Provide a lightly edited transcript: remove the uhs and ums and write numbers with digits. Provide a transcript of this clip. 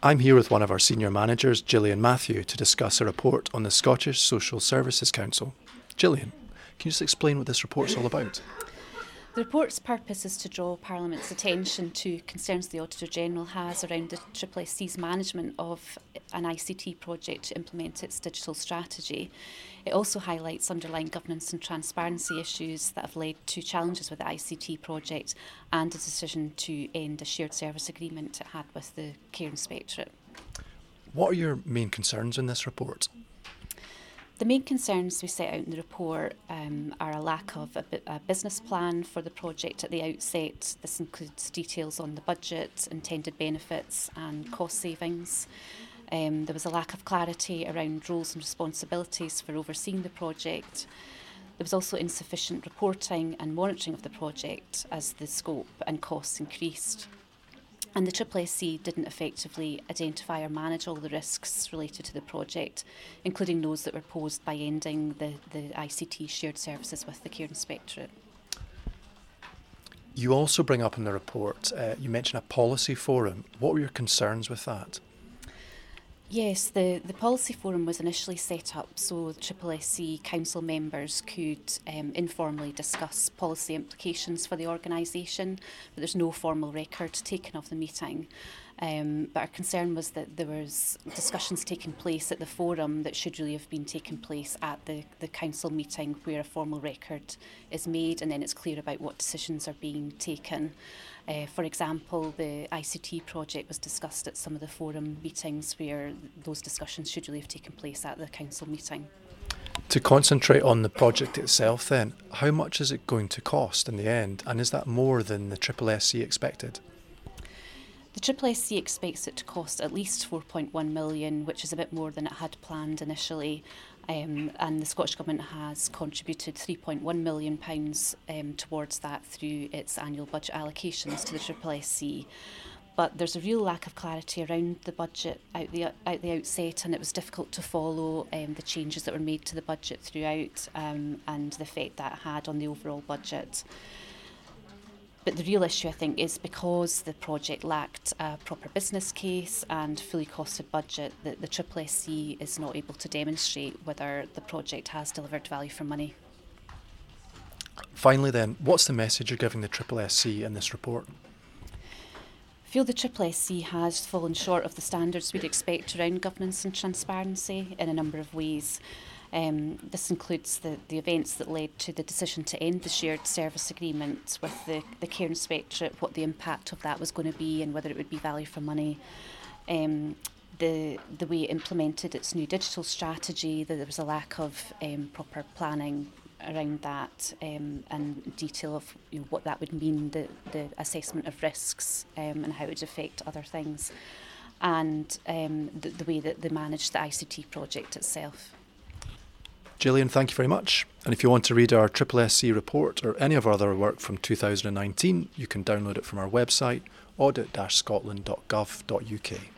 I'm here with one of our senior managers, Gillian Matthew, to discuss a report on the Scottish Social Services Council. Gillian, can you just explain what this report's all about? The report's purpose is to draw Parliament's attention to concerns the Auditor-General has around the SSSC's management of an ICT project to implement its digital strategy. It also highlights underlying governance and transparency issues that have led to challenges with the ICT project and a decision to end a shared service agreement it had with the Care Inspectorate. What are your main concerns in this report? The main concerns we set out in the report are a lack of a business plan for the project at the outset. This includes details on the budget, intended benefits and cost savings. There was a lack of clarity around roles and responsibilities for overseeing the project. There was also insufficient reporting and monitoring of the project as the scope and costs increased. And the SSSC didn't effectively identify or manage all the risks related to the project, including those that were posed by ending the ICT shared services with the Care Inspectorate. You also bring up in the report, you mention a policy forum. What were your concerns with that? Yes, the policy forum was initially set up so the SSSC council members could informally discuss policy implications for the organisation, but there's no formal record taken of the meeting. But our concern was that there was discussions taking place at the forum that should really have been taking place at the council meeting where a formal record is made and then it's clear about what decisions are being taken. For example, the ICT project was discussed at some of the forum meetings where those discussions should really have taken place at the council meeting. To concentrate on the project itself then, how much is it going to cost in the end, and is that more than the SSSC expected? The SSSC expects it to cost at least 4.1 million, which is a bit more than it had planned initially. And the Scottish Government has contributed £3.1 million towards that through its annual budget allocations to the SSSC. But there's a real lack of clarity around the budget out the outset, and it was difficult to follow the changes that were made to the budget throughout and the effect that had on the overall budget. But the real issue, I think, is because the project lacked a proper business case and fully costed budget, that the SSSC is not able to demonstrate whether the project has delivered value for money. Finally then, what's the message you're giving the SSSC in this report? I feel the SSSC has fallen short of the standards we'd expect around governance and transparency in a number of ways. This includes the events that led to the decision to end the shared service agreement with the Care Inspectorate, what the impact of that was going to be and whether it would be value for money. The way it implemented its new digital strategy, that there was a lack of proper planning around that and detail of what that would mean, the assessment of risks and how it would affect other things, and the way that they managed the ICT project itself. Gillian, thank you very much. And if you want to read our SSSC report or any of our other work from 2019, you can download it from our website, audit-scotland.gov.uk.